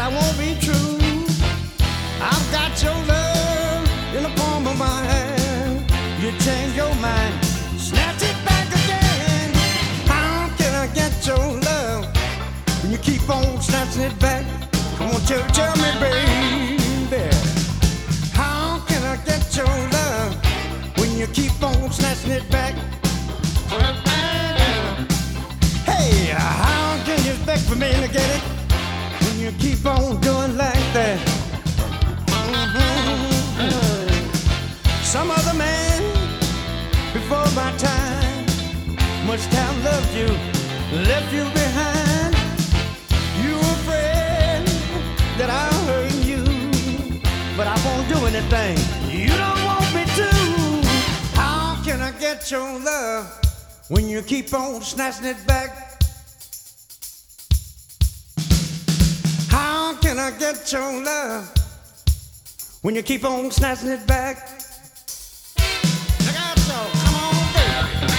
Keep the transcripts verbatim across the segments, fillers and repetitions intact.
I won't be true. I've got your love in the palm of my hand. You change your mind, snatch it back again. How can I get your love when you keep on snatching it back? Come on, tell, tell me, baby. How can I get your love when you keep on snatching it back? Hey, how can you expect for me to get it when you keep on doing like that? Mm-hmm. Some other man before my time must have loved you, left you behind. You were afraid that I'll hurt you, but I won't do anything you don't want me to. How can I get your love when you keep on snatching it back? How can I get your love when you keep on snatching it back? Look out, so come on, baby.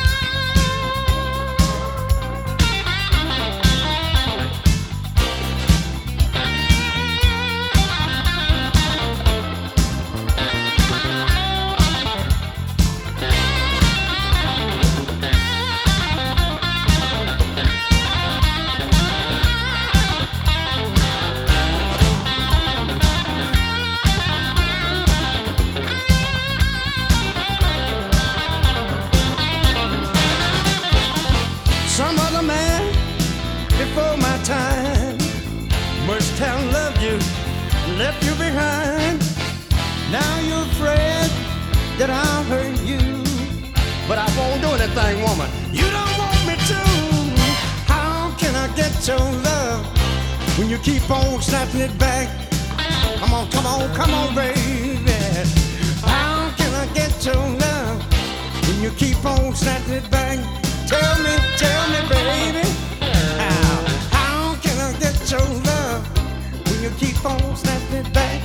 Some other man before my time must have loved you, left you behind. Now you're afraid that I'll hurt you, but I won't do anything, woman, you don't want me to. How can I get your love when you keep on snatching it back? Come on, come on, come on, baby. How can I get your love when you keep on snatching it back? Tell me, tell me, baby, how, how can I get your love when you keep on snatching it back?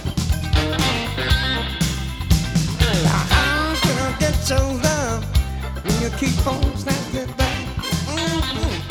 How can I get your love when you keep on snatching it back? Mm-hmm.